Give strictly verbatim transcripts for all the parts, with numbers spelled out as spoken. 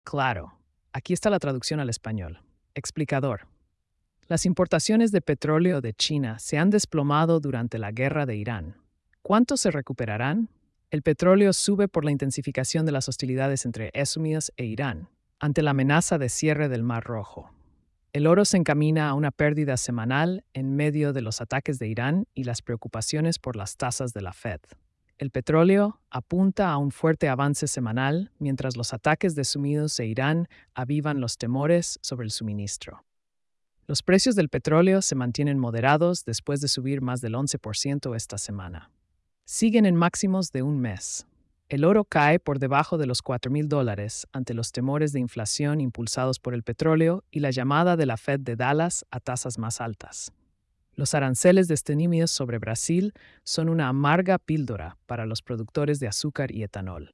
Claro. Aquí está la traducción al español. Explicador. Las importaciones de petróleo de China se han desplomado durante la guerra de Irán. ¿Cuánto se recuperarán? El petróleo sube por la intensificación de las hostilidades entre Estados Unidos e Irán, ante la amenaza de cierre del Mar Rojo. El oro se encamina a una pérdida semanal en medio de los ataques de Irán y las preocupaciones por las tasas de la Fed. El petróleo apunta a un fuerte avance semanal, mientras los ataques de Estados Unidos e Irán avivan los temores sobre el suministro. Los precios del petróleo se mantienen moderados después de subir más del once por ciento esta semana. Siguen en máximos de un mes. El oro cae por debajo de los cuatro mil dólares ante los temores de inflación impulsados por el petróleo y la llamada de la Fed de Dallas a tasas más altas. Los aranceles de Estados Unidos sobre Brasil son una amarga píldora para los productores de azúcar y etanol.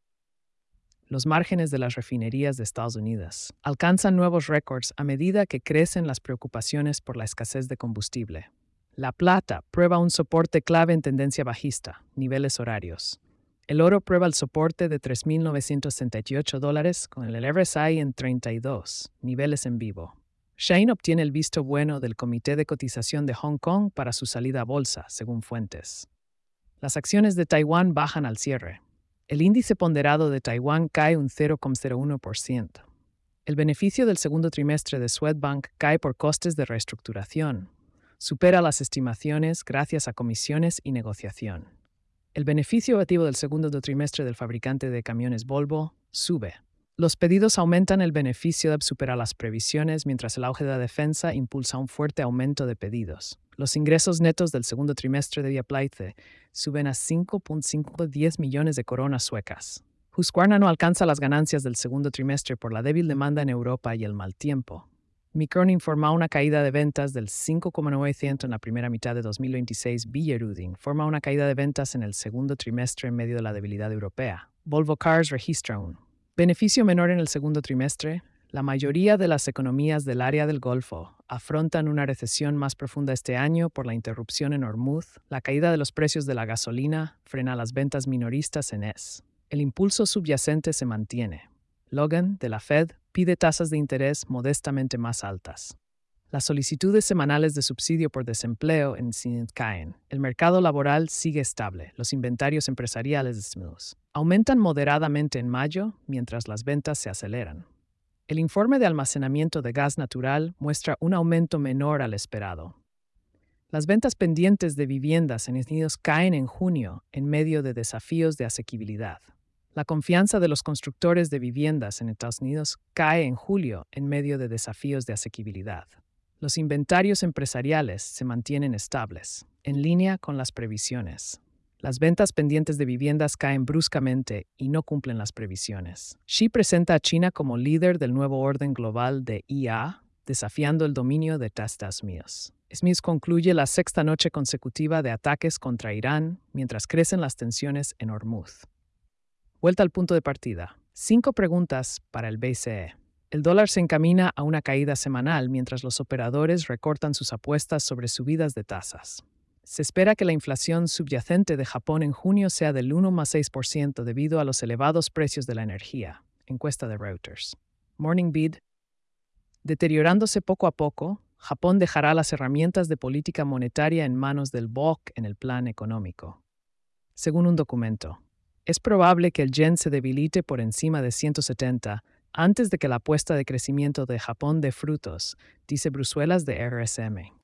Los márgenes de las refinerías de Estados Unidos alcanzan nuevos récords a medida que crecen las preocupaciones por la escasez de combustible. La plata prueba un soporte clave en tendencia bajista, niveles horarios. El oro prueba el soporte de tres mil novecientos sesenta y ocho dólares con el R S I en treinta y dos, niveles en vivo. Shane obtiene el visto bueno del Comité de Cotización de Hong Kong para su salida a bolsa, según fuentes. Las acciones de Taiwán bajan al cierre. El índice ponderado de Taiwán cae un cero coma cero uno por ciento. El beneficio del segundo trimestre de Swedbank cae por costes de reestructuración. Supera las estimaciones gracias a comisiones y negociación. El beneficio activo del segundo trimestre del fabricante de camiones Volvo sube. Los pedidos aumentan el beneficio de superar las previsiones, mientras el auge de la defensa impulsa un fuerte aumento de pedidos. Los ingresos netos del segundo trimestre de Viaplay suben a cinco coma cinco diez millones de coronas suecas. Husqvarna no alcanza las ganancias del segundo trimestre por la débil demanda en Europa y el mal tiempo. Micron informa una caída de ventas del cinco coma nueve por ciento en la primera mitad de dos mil veintiséis. Billeruding forma una caída de ventas en el segundo trimestre en medio de la debilidad europea. Volvo Cars registra un beneficio menor en el segundo trimestre. La mayoría de las economías del área del Golfo afrontan una recesión más profunda este año por la interrupción en Hormuz. La caída de los precios de la gasolina frena las ventas minoristas en E S. El impulso subyacente se mantiene. Logan, de la Fed, pide tasas de interés modestamente más altas. Las solicitudes semanales de subsidio por desempleo en C N caen. El mercado laboral sigue estable. Los inventarios empresariales de Smiths aumentan moderadamente en mayo, mientras las ventas se aceleran. El informe de almacenamiento de gas natural muestra un aumento menor al esperado. Las ventas pendientes de viviendas en Estados Unidos caen en junio en medio de desafíos de asequibilidad. La confianza de los constructores de viviendas en Estados Unidos cae en julio en medio de desafíos de asequibilidad. Los inventarios empresariales se mantienen estables, en línea con las previsiones. Las ventas pendientes de viviendas caen bruscamente y no cumplen las previsiones. Xi presenta a China como líder del nuevo orden global de I A, desafiando el dominio de Estados Unidos. Smith concluye la sexta noche consecutiva de ataques contra Irán mientras crecen las tensiones en Hormuz. Vuelta al punto de partida. Cinco preguntas para el B C E. El dólar se encamina a una caída semanal mientras los operadores recortan sus apuestas sobre subidas de tasas. Se espera que la inflación subyacente de Japón en junio sea del uno coma seis por ciento debido a los elevados precios de la energía. Encuesta de Reuters. Morning Bid. Deteriorándose poco a poco, Japón dejará las herramientas de política monetaria en manos del B O C en el plan económico. Según un documento, es probable que el yen se debilite por encima de ciento setenta antes de que la apuesta de crecimiento de Japón dé frutos, dice Bruselas de R S M.